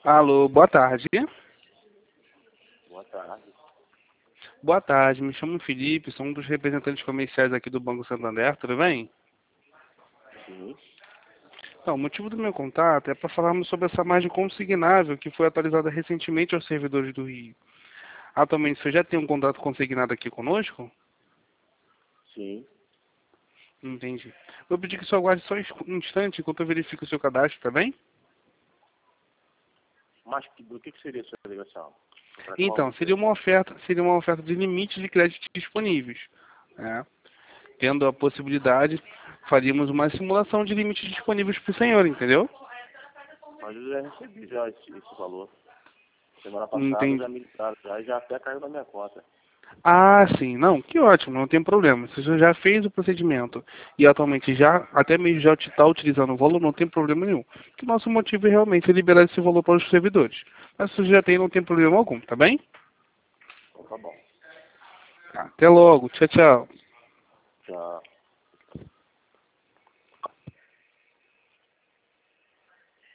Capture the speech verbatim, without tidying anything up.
Alô, boa tarde. Boa tarde. Boa tarde, me chamo Felipe, sou um dos representantes comerciais aqui do Banco Santander, tudo bem? Sim. Então, o motivo do meu contato é para falarmos sobre essa margem consignável que foi atualizada recentemente aos servidores do Rio. Atualmente, você já tem um contrato consignado aqui conosco? Sim. Entendi. Vou pedir que você aguarde só um instante enquanto eu verifico o seu cadastro, tá bem? Mas que- do que, que seria a sua ligação? Para qual Então, seria empresa? uma oferta, seria uma oferta de limites de crédito disponíveis, né? Tendo a possibilidade, faríamos uma simulação de limites disponíveis para o senhor, entendeu? Mas eu já recebi já esse, esse valor. Semana passada Entendi. já me ligaram já e já até caiu na minha conta. Ah, sim. Não, que ótimo, não tem problema. Se você já fez o procedimento e atualmente já, até mesmo já está utilizando o valor, não tem problema nenhum. Que nosso motivo é realmente liberar esse valor para os servidores. Mas se você já tem, não tem problema algum, tá bem? Então tá bom. Tá, até logo. Tchau, tchau. Já.